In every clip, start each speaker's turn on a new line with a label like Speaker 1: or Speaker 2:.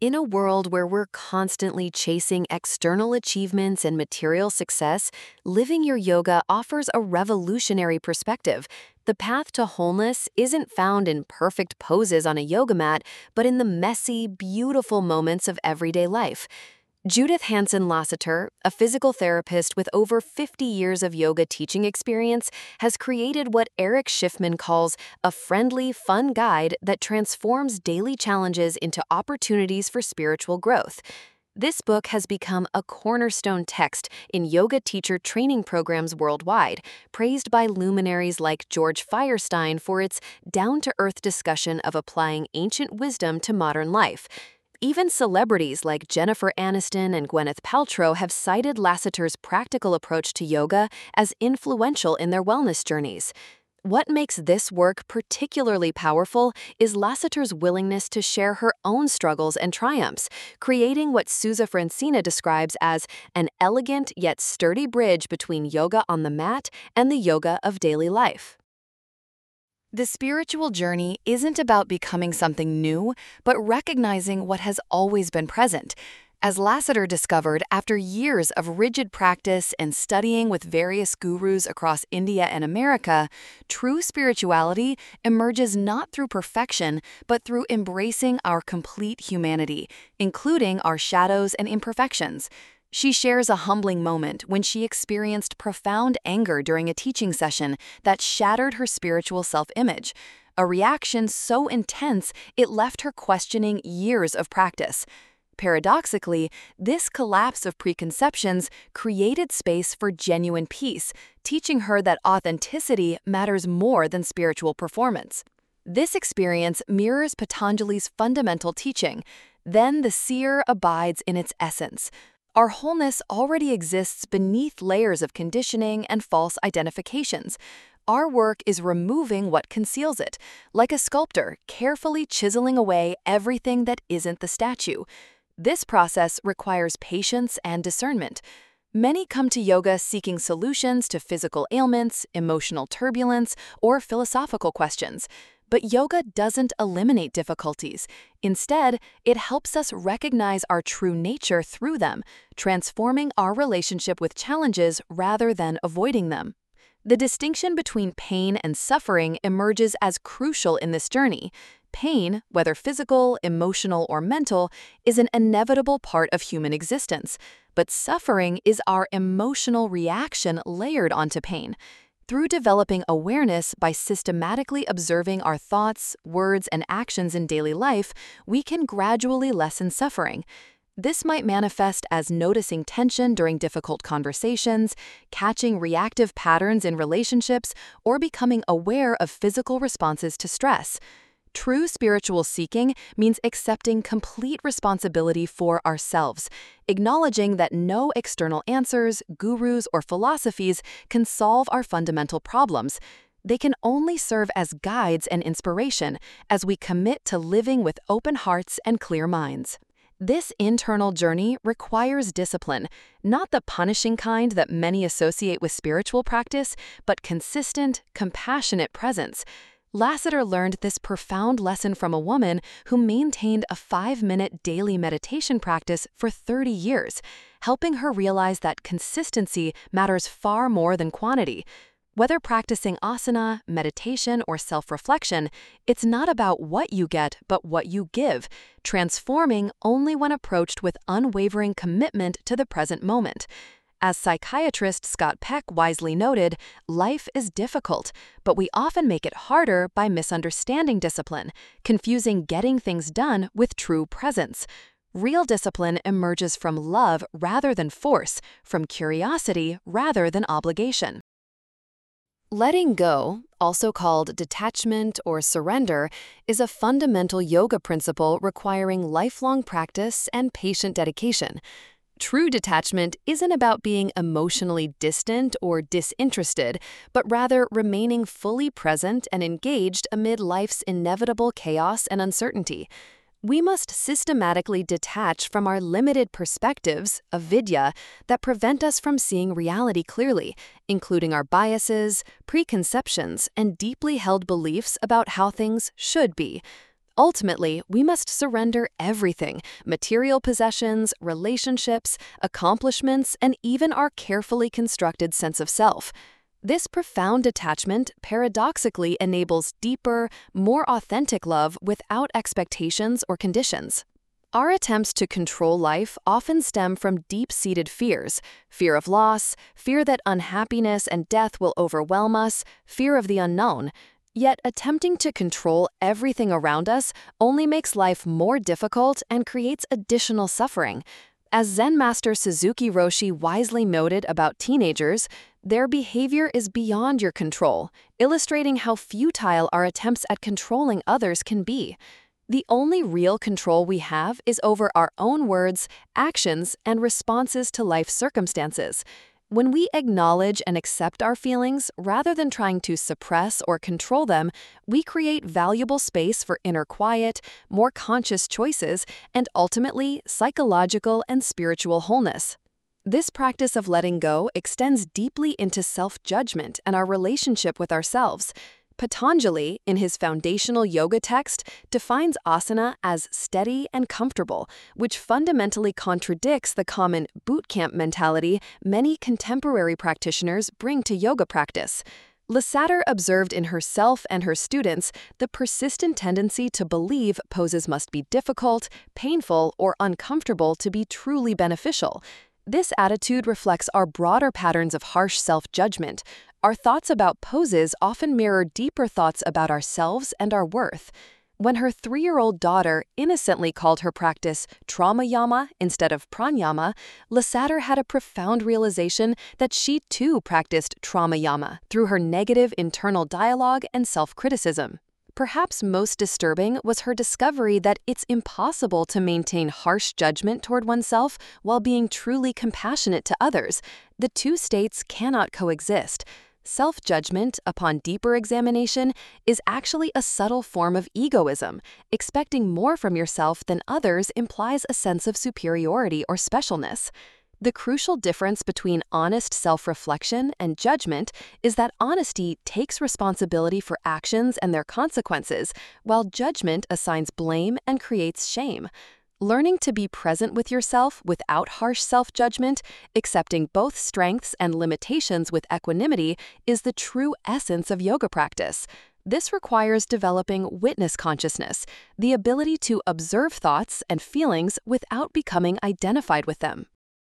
Speaker 1: In a world where we're constantly chasing external achievements and material success, living your yoga offers a revolutionary perspective. The path to wholeness isn't found in perfect poses on a yoga mat, but in the messy, beautiful moments of everyday life. Judith Hansen Lasseter, a physical therapist with over 50 years of yoga teaching experience, has created what Eric Schiffman calls a friendly, fun guide that transforms daily challenges into opportunities for spiritual growth. This book has become a cornerstone text in yoga teacher training programs worldwide, praised by luminaries like George Firestein for its down-to-earth discussion of applying ancient wisdom to modern life. Even celebrities like Jennifer Aniston and Gwyneth Paltrow have cited Lasseter's practical approach to yoga as influential in their wellness journeys. What makes this work particularly powerful is Lasseter's willingness to share her own struggles and triumphs, creating what Susa Francina describes as an elegant yet sturdy bridge between yoga on the mat and the yoga of daily life. The spiritual journey isn't about becoming something new, but recognizing what has always been present. As Lasseter discovered after years of rigid practice and studying with various gurus across India and America, true spirituality emerges not through perfection, but through embracing our complete humanity, including our shadows and imperfections. She shares a humbling moment when she experienced profound anger during a teaching session that shattered her spiritual self-image, a reaction so intense it left her questioning years of practice. Paradoxically, this collapse of preconceptions created space for genuine peace, teaching her that authenticity matters more than spiritual performance. This experience mirrors Patanjali's fundamental teaching. Then the seer abides in its essence. Our wholeness already exists beneath layers of conditioning and false identifications. Our work is removing what conceals it, like a sculptor carefully chiseling away everything that isn't the statue. This process requires patience and discernment. Many come to yoga seeking solutions to physical ailments, emotional turbulence, or philosophical questions. But yoga doesn't eliminate difficulties. Instead, it helps us recognize our true nature through them, transforming our relationship with challenges rather than avoiding them. The distinction between pain and suffering emerges as crucial in this journey. Pain, whether physical, emotional, or mental, is an inevitable part of human existence, but suffering is our emotional reaction layered onto pain. Through developing awareness by systematically observing our thoughts, words, and actions in daily life, we can gradually lessen suffering. This might manifest as noticing tension during difficult conversations, catching reactive patterns in relationships, or becoming aware of physical responses to stress. True spiritual seeking means accepting complete responsibility for ourselves, acknowledging that no external answers, gurus, or philosophies can solve our fundamental problems. They can only serve as guides and inspiration as we commit to living with open hearts and clear minds. This internal journey requires discipline, not the punishing kind that many associate with spiritual practice, but consistent, compassionate presence. Lasseter learned this profound lesson from a woman who maintained a 5-minute daily meditation practice for 30 years, helping her realize that consistency matters far more than quantity. Whether practicing asana, meditation, or self-reflection, it's not about what you get, but what you give, transforming only when approached with unwavering commitment to the present moment. As psychiatrist Scott Peck wisely noted, life is difficult, but we often make it harder by misunderstanding discipline, confusing getting things done with true presence. Real discipline emerges from love rather than force, from curiosity rather than obligation. Letting go, also called detachment or surrender, is a fundamental yoga principle requiring lifelong practice and patient dedication. True detachment isn't about being emotionally distant or disinterested, but rather remaining fully present and engaged amid life's inevitable chaos and uncertainty. We must systematically detach from our limited perspectives, avidya, that prevent us from seeing reality clearly, including our biases, preconceptions, and deeply held beliefs about how things should be. Ultimately, we must surrender everything: material possessions, relationships, accomplishments, and even our carefully constructed sense of self. This profound detachment paradoxically enables deeper, more authentic love without expectations or conditions. Our attempts to control life often stem from deep-seated fears: fear of loss, fear that unhappiness and death will overwhelm us, fear of the unknown. Yet attempting to control everything around us only makes life more difficult and creates additional suffering. As Zen master Suzuki Roshi wisely noted about teenagers, their behavior is beyond your control, illustrating how futile our attempts at controlling others can be. The only real control we have is over our own words, actions, and responses to life circumstances. When we acknowledge and accept our feelings rather than trying to suppress or control them, we create valuable space for inner quiet, more conscious choices, and ultimately, psychological and spiritual wholeness. This practice of letting go extends deeply into self-judgment and our relationship with ourselves. Patanjali, in his foundational yoga text, defines asana as steady and comfortable, which fundamentally contradicts the common boot camp mentality many contemporary practitioners bring to yoga practice. Lassater observed in herself and her students the persistent tendency to believe poses must be difficult, painful, or uncomfortable to be truly beneficial. This attitude reflects our broader patterns of harsh self-judgment. Our thoughts about poses often mirror deeper thoughts about ourselves and our worth. When her 3-year-old daughter innocently called her practice trauma-yama instead of pranayama, Lassater had a profound realization that she too practiced trauma-yama through her negative internal dialogue and self-criticism. Perhaps most disturbing was her discovery that it's impossible to maintain harsh judgment toward oneself while being truly compassionate to others. The two states cannot coexist. Self-judgment, upon deeper examination, is actually a subtle form of egoism. Expecting more from yourself than others implies a sense of superiority or specialness. The crucial difference between honest self-reflection and judgment is that honesty takes responsibility for actions and their consequences, while judgment assigns blame and creates shame. Learning to be present with yourself without harsh self-judgment, accepting both strengths and limitations with equanimity, is the true essence of yoga practice. This requires developing witness consciousness, the ability to observe thoughts and feelings without becoming identified with them.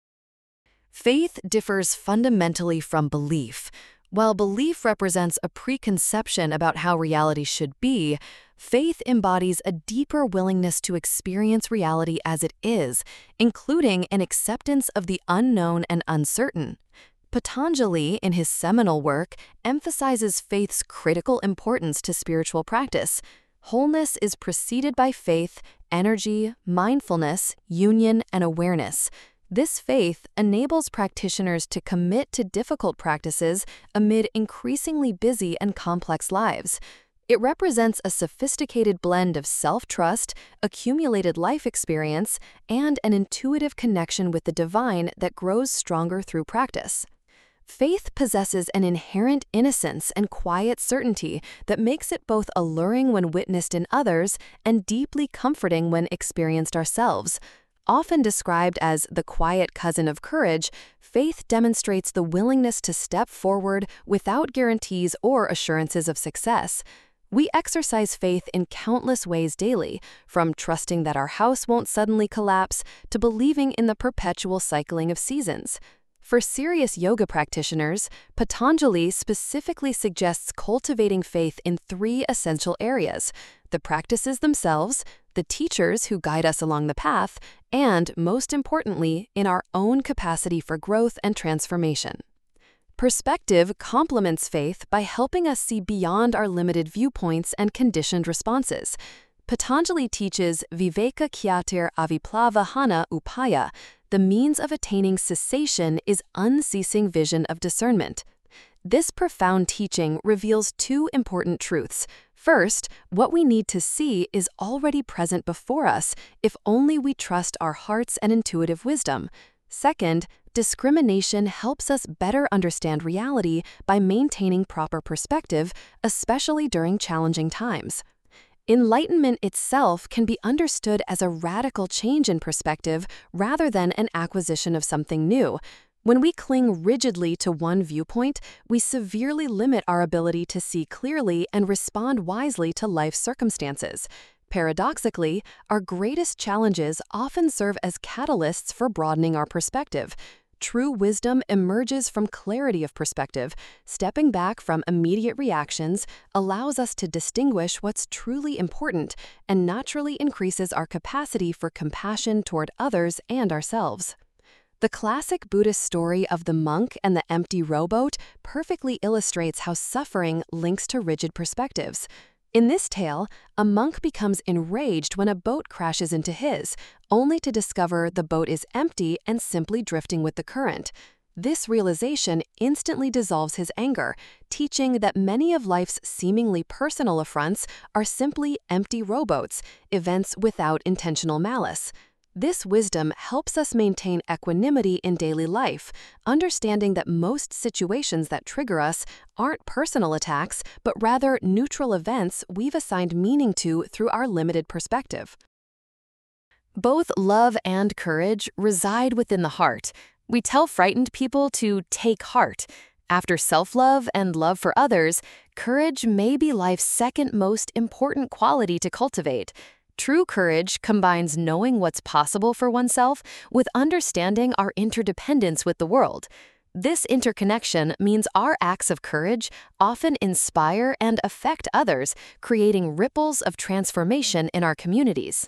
Speaker 1: Faith differs fundamentally from belief. While belief represents a preconception about how reality should be, faith embodies a deeper willingness to experience reality as it is, including an acceptance of the unknown and uncertain. Patanjali, in his seminal work, emphasizes faith's critical importance to spiritual practice. Wholeness is preceded by faith, energy, mindfulness, union, and awareness. This faith enables practitioners to commit to difficult practices amid increasingly busy and complex lives. It represents a sophisticated blend of self-trust, accumulated life experience, and an intuitive connection with the divine that grows stronger through practice. Faith possesses an inherent innocence and quiet certainty that makes it both alluring when witnessed in others and deeply comforting when experienced ourselves. Often described as the quiet cousin of courage, faith demonstrates the willingness to step forward without guarantees or assurances of success. We exercise faith in countless ways daily, from trusting that our house won't suddenly collapse to believing in the perpetual cycling of seasons. For serious yoga practitioners, Patanjali specifically suggests cultivating faith in 3 essential areas: the practices themselves, the teachers who guide us along the path, and, most importantly, in our own capacity for growth and transformation. Perspective complements faith by helping us see beyond our limited viewpoints and conditioned responses. Patanjali teaches Viveka Kyatir Aviplava Hana Upaya. The means of attaining cessation is unceasing vision of discernment. This profound teaching reveals 2 important truths. First, what we need to see is already present before us if only we trust our hearts and intuitive wisdom. Second, discrimination helps us better understand reality by maintaining proper perspective, especially during challenging times. Enlightenment itself can be understood as a radical change in perspective rather than an acquisition of something new. When we cling rigidly to one viewpoint, we severely limit our ability to see clearly and respond wisely to life's circumstances. Paradoxically, our greatest challenges often serve as catalysts for broadening our perspective. True wisdom emerges from clarity of perspective. Stepping back from immediate reactions allows us to distinguish what's truly important and naturally increases our capacity for compassion toward others and ourselves. The classic Buddhist story of the monk and the empty rowboat perfectly illustrates how suffering links to rigid perspectives. In this tale, a monk becomes enraged when a boat crashes into his, only to discover the boat is empty and simply drifting with the current. This realization instantly dissolves his anger, teaching that many of life's seemingly personal affronts are simply empty rowboats, events without intentional malice. This wisdom helps us maintain equanimity in daily life, understanding that most situations that trigger us aren't personal attacks, but rather neutral events we've assigned meaning to through our limited perspective. Both love and courage reside within the heart. We tell frightened people to take heart. After self-love and love for others, courage may be life's second most important quality to cultivate. True courage combines knowing what's possible for oneself with understanding our interdependence with the world. This interconnection means our acts of courage often inspire and affect others, creating ripples of transformation in our communities.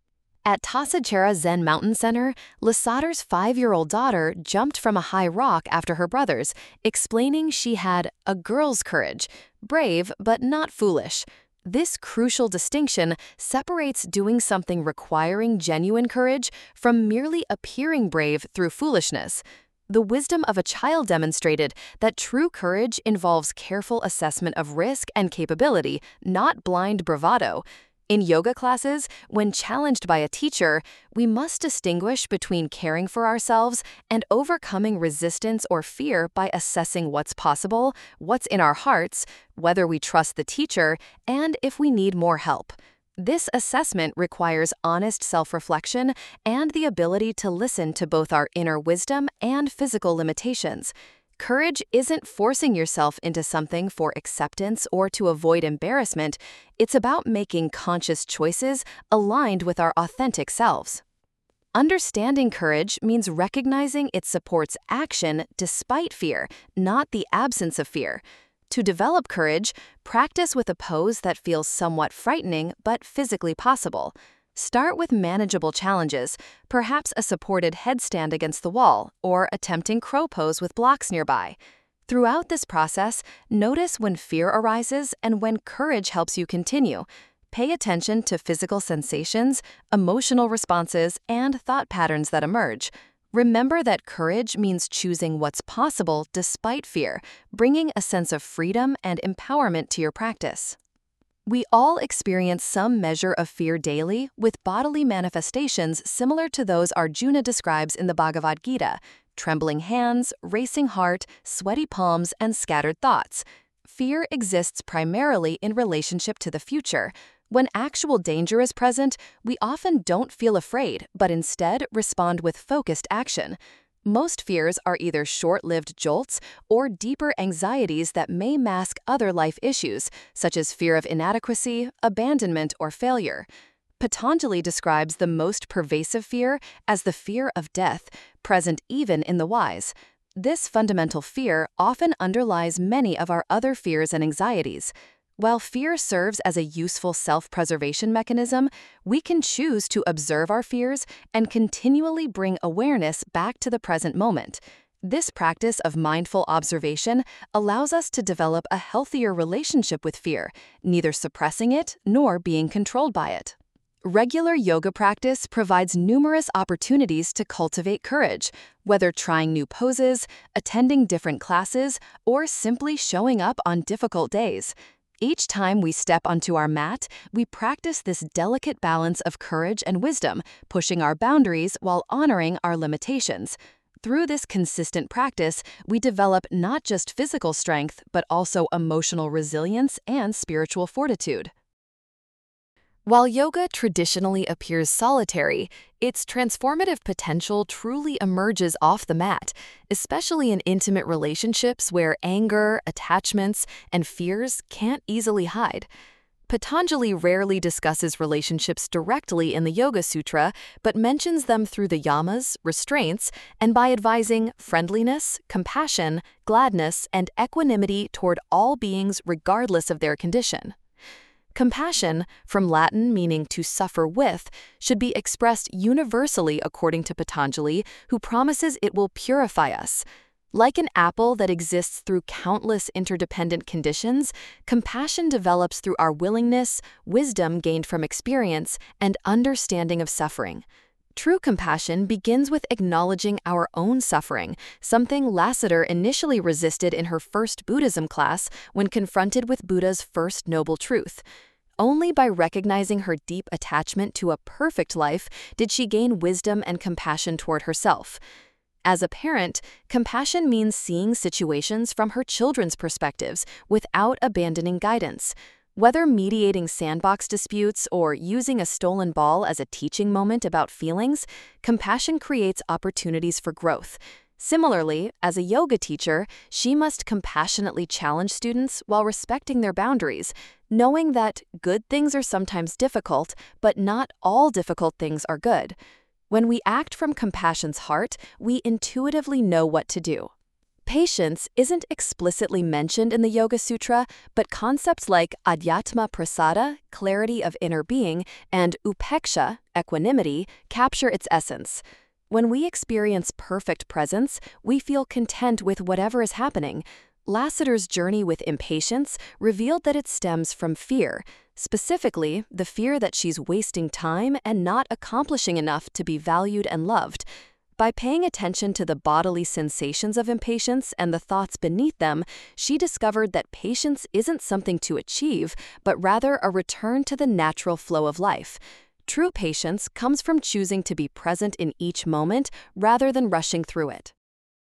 Speaker 1: At Tasachera Zen Mountain Center, Lasada's 5-year-old daughter jumped from a high rock after her brothers, explaining she had a girl's courage, brave but not foolish. This crucial distinction separates doing something requiring genuine courage from merely appearing brave through foolishness. The wisdom of a child demonstrated that true courage involves careful assessment of risk and capability, not blind bravado. In yoga classes, when challenged by a teacher, we must distinguish between caring for ourselves and overcoming resistance or fear by assessing what's possible, what's in our hearts, whether we trust the teacher, and if we need more help. This assessment requires honest self-reflection and the ability to listen to both our inner wisdom and physical limitations. Courage isn't forcing yourself into something for acceptance or to avoid embarrassment. It's about making conscious choices aligned with our authentic selves. Understanding courage means recognizing it supports action despite fear, not the absence of fear. To develop courage, practice with a pose that feels somewhat frightening but physically possible. Start with manageable challenges, perhaps a supported headstand against the wall or attempting crow pose with blocks nearby. Throughout this process, notice when fear arises and when courage helps you continue. Pay attention to physical sensations, emotional responses, and thought patterns that emerge. Remember that courage means choosing what's possible despite fear, bringing a sense of freedom and empowerment to your practice. We all experience some measure of fear daily, with bodily manifestations similar to those Arjuna describes in the Bhagavad Gita: trembling hands, racing heart, sweaty palms, and scattered thoughts. Fear exists primarily in relationship to the future. When actual danger is present, we often don't feel afraid, but instead respond with focused action. Most fears are either short-lived jolts or deeper anxieties that may mask other life issues, such as fear of inadequacy, abandonment, or failure. Patanjali describes the most pervasive fear as the fear of death, present even in the wise. This fundamental fear often underlies many of our other fears and anxieties. While fear serves as a useful self-preservation mechanism, we can choose to observe our fears and continually bring awareness back to the present moment. This practice of mindful observation allows us to develop a healthier relationship with fear, neither suppressing it nor being controlled by it. Regular yoga practice provides numerous opportunities to cultivate courage, whether trying new poses, attending different classes, or simply showing up on difficult days. Each time we step onto our mat, we practice this delicate balance of courage and wisdom, pushing our boundaries while honoring our limitations. Through this consistent practice, we develop not just physical strength, but also emotional resilience and spiritual fortitude. While yoga traditionally appears solitary, its transformative potential truly emerges off the mat, especially in intimate relationships where anger, attachments, and fears can't easily hide. Patanjali rarely discusses relationships directly in the Yoga Sutra, but mentions them through the yamas, restraints, and by advising friendliness, compassion, gladness, and equanimity toward all beings regardless of their condition. Compassion, from Latin meaning to suffer with, should be expressed universally according to Patanjali, who promises it will purify us. Like an apple that exists through countless interdependent conditions, compassion develops through our willingness, wisdom gained from experience, and understanding of suffering. True compassion begins with acknowledging our own suffering, something Lassiter initially resisted in her first Buddhism class when confronted with Buddha's first noble truth. Only by recognizing her deep attachment to a perfect life did she gain wisdom and compassion toward herself. As a parent, compassion means seeing situations from her children's perspectives without abandoning guidance. Whether mediating sandbox disputes or using a stolen ball as a teaching moment about feelings, compassion creates opportunities for growth. Similarly, as a yoga teacher, she must compassionately challenge students while respecting their boundaries, knowing that good things are sometimes difficult, but not all difficult things are good. When we act from compassion's heart, we intuitively know what to do. Patience isn't explicitly mentioned in the Yoga Sutra, but concepts like adhyatma prasada, clarity of inner being, and upeksha, equanimity, capture its essence. When we experience perfect presence, we feel content with whatever is happening. Lassiter's journey with impatience revealed that it stems from fear, specifically the fear that she's wasting time and not accomplishing enough to be valued and loved. By paying attention to the bodily sensations of impatience and the thoughts beneath them, she discovered that patience isn't something to achieve, but rather a return to the natural flow of life. True patience comes from choosing to be present in each moment rather than rushing through it.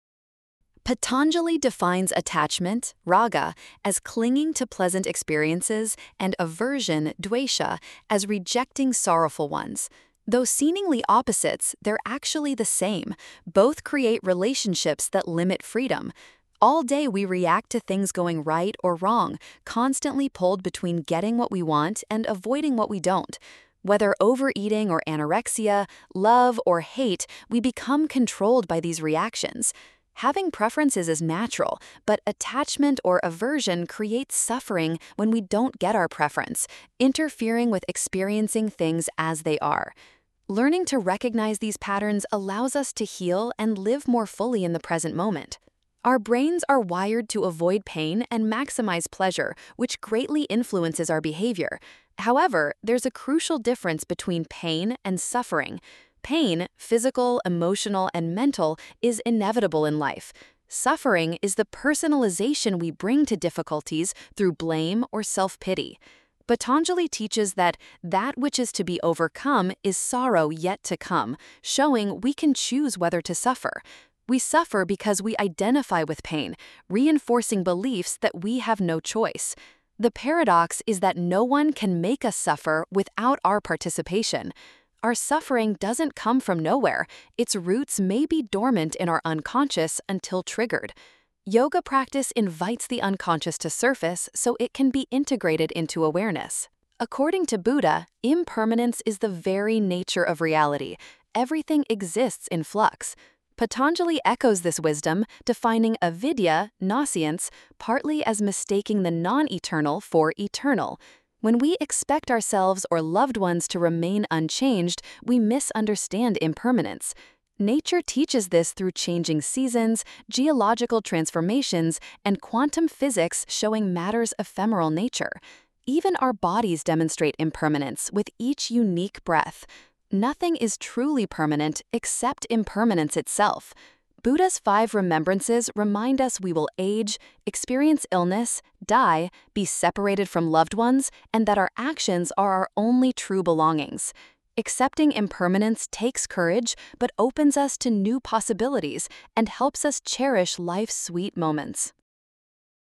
Speaker 1: Patanjali defines attachment, raga, as clinging to pleasant experiences and aversion, dvesha, as rejecting sorrowful ones. Though seemingly opposites, they're actually the same. Both create relationships that limit freedom. All day we react to things going right or wrong, constantly pulled between getting what we want and avoiding what we don't. Whether overeating or anorexia, love or hate, we become controlled by these reactions. Having preferences is natural, but attachment or aversion creates suffering when we don't get our preference, interfering with experiencing things as they are. Learning to recognize these patterns allows us to heal and live more fully in the present moment. Our brains are wired to avoid pain and maximize pleasure, which greatly influences our behavior. However, there's a crucial difference between pain and suffering. Pain, physical, emotional, and mental, is inevitable in life. Suffering is the personalization we bring to difficulties through blame or self-pity. Patanjali teaches that which is to be overcome is sorrow yet to come, showing we can choose whether to suffer. We suffer because we identify with pain, reinforcing beliefs that we have no choice. The paradox is that no one can make us suffer without our participation. Our suffering doesn't come from nowhere. Its roots may be dormant in our unconscious until triggered. Yoga practice invites the unconscious to surface so it can be integrated into awareness. According to Buddha, impermanence is the very nature of reality. Everything exists in flux. Patanjali echoes this wisdom, defining avidya, nascience, partly as mistaking the non-eternal for eternal. When we expect ourselves or loved ones to remain unchanged, we misunderstand impermanence. Nature teaches this through changing seasons, geological transformations, and quantum physics showing matter's ephemeral nature. Even our bodies demonstrate impermanence with each unique breath. Nothing is truly permanent except impermanence itself. Buddha's 5 remembrances remind us we will age, experience illness, die, be separated from loved ones, and that our actions are our only true belongings. Accepting impermanence takes courage, but opens us to new possibilities and helps us cherish life's sweet moments.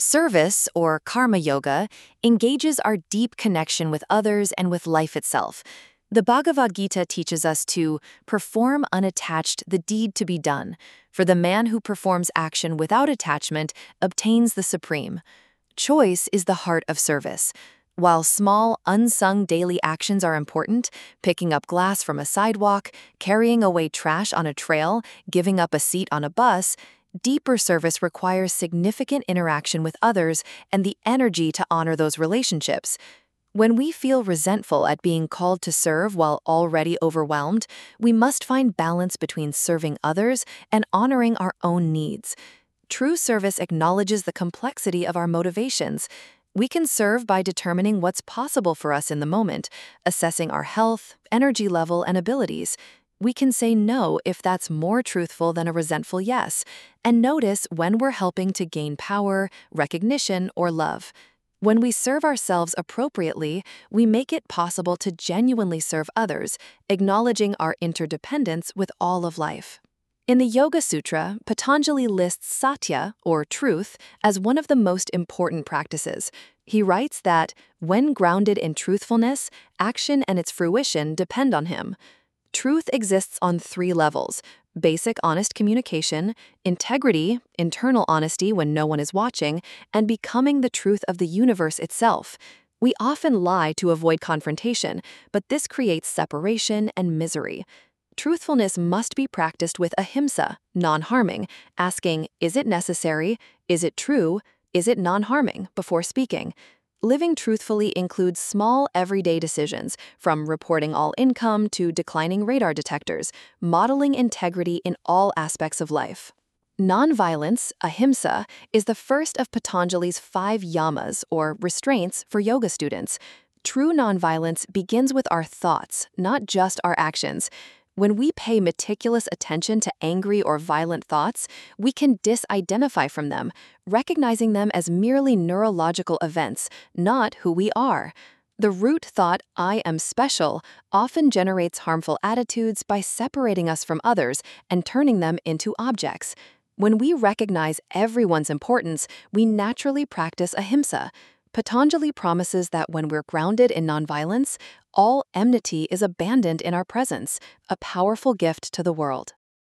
Speaker 1: Service, or karma yoga, engages our deep connection with others and with life itself. The Bhagavad Gita teaches us to perform unattached the deed to be done, for the man who performs action without attachment obtains the supreme. Choice is the heart of service. While small, unsung daily actions are important, picking up glass from a sidewalk, carrying away trash on a trail, giving up a seat on a bus, deeper service requires significant interaction with others and the energy to honor those relationships. When we feel resentful at being called to serve while already overwhelmed, we must find balance between serving others and honoring our own needs. True service acknowledges the complexity of our motivations. We can serve by determining what's possible for us in the moment, assessing our health, energy level, and abilities. We can say no if that's more truthful than a resentful yes, and notice when we're helping to gain power, recognition, or love. When we serve ourselves appropriately, we make it possible to genuinely serve others, acknowledging our interdependence with all of life. In the Yoga Sutra, Patanjali lists satya, or truth, as one of the most important practices. He writes that, when grounded in truthfulness, action and its fruition depend on him. Truth exists on 3 levels: basic honest communication, integrity, internal honesty when no one is watching, and becoming the truth of the universe itself. We often lie to avoid confrontation, but this creates separation and misery. Truthfulness must be practiced with ahimsa, non-harming, asking, is it necessary, is it true, is it non-harming, before speaking. Living truthfully includes small, everyday decisions, from reporting all income to declining radar detectors, modeling integrity in all aspects of life. Nonviolence, ahimsa, is the first of Patanjali's 5 yamas, or restraints, for yoga students. True nonviolence begins with our thoughts, not just our actions. When we pay meticulous attention to angry or violent thoughts, we can disidentify from them, recognizing them as merely neurological events, not who we are. The root thought, I am special, often generates harmful attitudes by separating us from others and turning them into objects. When we recognize everyone's importance, we naturally practice ahimsa. Patanjali promises that when we're grounded in nonviolence, all enmity is abandoned in our presence, a powerful gift to the world.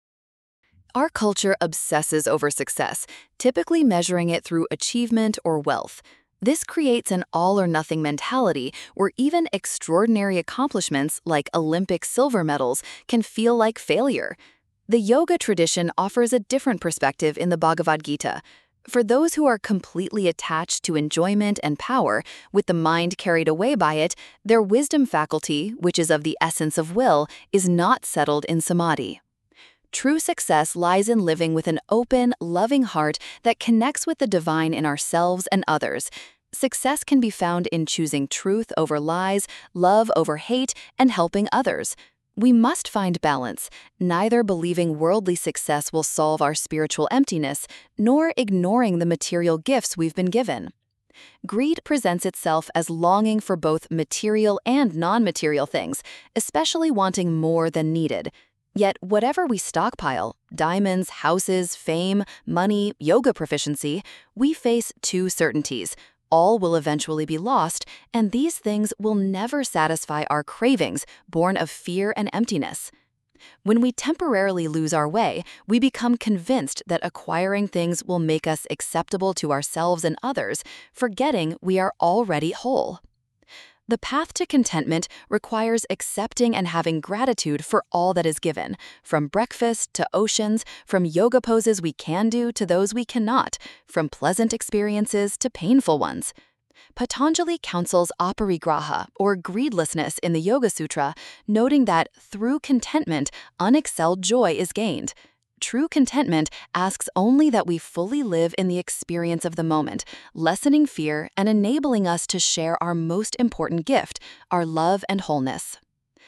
Speaker 1: Our culture obsesses over success, typically measuring it through achievement or wealth. This creates an all-or-nothing mentality where even extraordinary accomplishments like Olympic silver medals can feel like failure. The yoga tradition offers a different perspective in the Bhagavad Gita. For those who are completely attached to enjoyment and power, with the mind carried away by it, their wisdom faculty, which is of the essence of will, is not settled in samadhi. True success lies in living with an open, loving heart that connects with the divine in ourselves and others. Success can be found in choosing truth over lies, love over hate, and helping others. We must find balance, neither believing worldly success will solve our spiritual emptiness, nor ignoring the material gifts we've been given. Greed presents itself as longing for both material and non-material things, especially wanting more than needed. Yet whatever we stockpile, diamonds, houses, fame, money, yoga proficiency, we face 2 certainties. All will eventually be lost, and these things will never satisfy our cravings, born of fear and emptiness. When we temporarily lose our way, we become convinced that acquiring things will make us acceptable to ourselves and others, forgetting we are already whole. The path to contentment requires accepting and having gratitude for all that is given, from breakfast to oceans, from yoga poses we can do to those we cannot, from pleasant experiences to painful ones. Patanjali counsels aparigraha, or greedlessness, in the Yoga Sutra, noting that through contentment, unexcelled joy is gained. True contentment asks only that we fully live in the experience of the moment, lessening fear and enabling us to share our most important gift, our love and wholeness.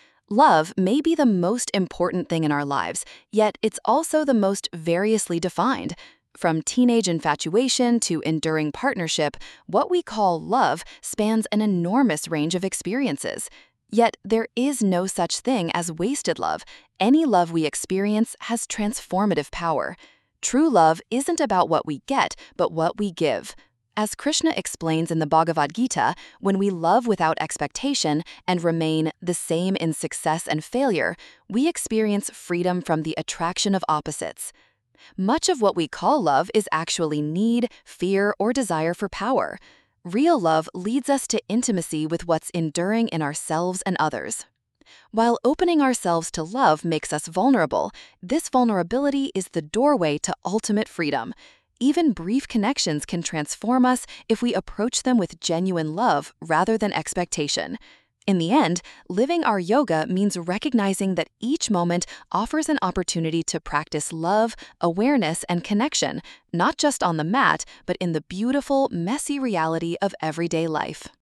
Speaker 1: Love may be the most important thing in our lives, yet it's also the most variously defined. From teenage infatuation to enduring partnership, what we call love spans an enormous range of experiences. Yet there is no such thing as wasted love. Any love we experience has transformative power. True love isn't about what we get, but what we give. As Krishna explains in the Bhagavad Gita, when we love without expectation and remain the same in success and failure, we experience freedom from the attraction of opposites. Much of what we call love is actually need, fear, or desire for power. Real love leads us to intimacy with what's enduring in ourselves and others. While opening ourselves to love makes us vulnerable, this vulnerability is the doorway to ultimate freedom. Even brief connections can transform us if we approach them with genuine love rather than expectation. In the end, living our yoga means recognizing that each moment offers an opportunity to practice love, awareness, and connection, not just on the mat, but in the beautiful, messy reality of everyday life.